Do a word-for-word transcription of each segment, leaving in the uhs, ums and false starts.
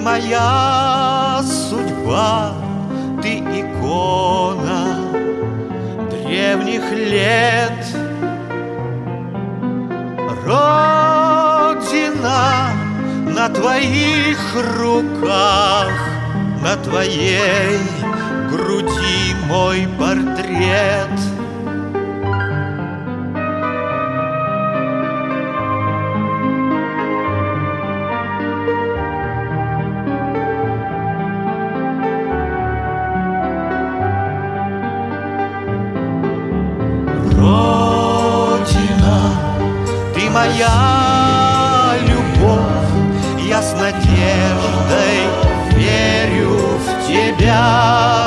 Ты моя судьба, ты икона древних лет. Родина на твоих руках, на твоей груди мой портрет. Родина, ты моя любовь, я с надеждой верю в тебя.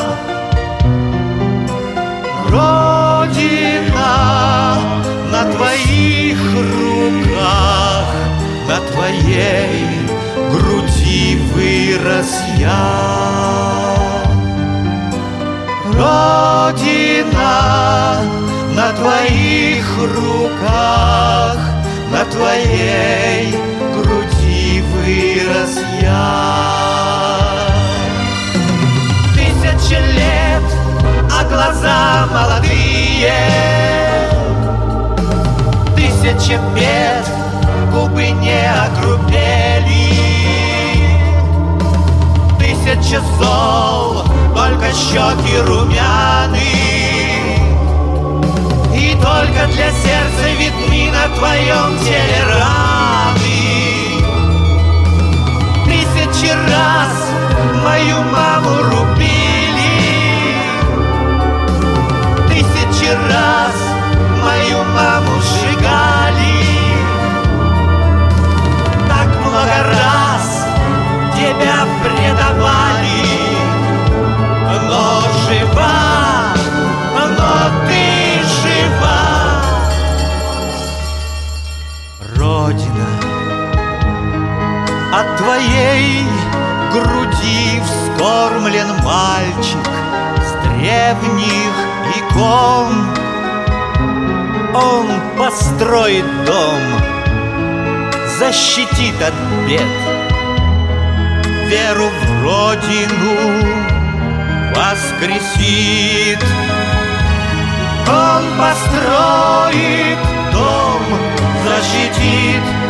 Родина, на твоих руках, на твоей груди вырос я. Родина, на твоих руках, на твоей груди вырос я. Тысячи лет, а глаза молодые, тысячи бед, губы не огрубели, тысячи зол, только щеки румяны, и только для сердца видны на твоем теле раны. Тысячи раз мою маму рубили, тысячи раз мою маму сжигали, так много раз тебя предавали, но жива, но ты жива. Родина, от твоей груди вскормлен мальчик с древних икон. Он построит дом, защитит от бед, веру в родину воскресит. Он построит дом, защитит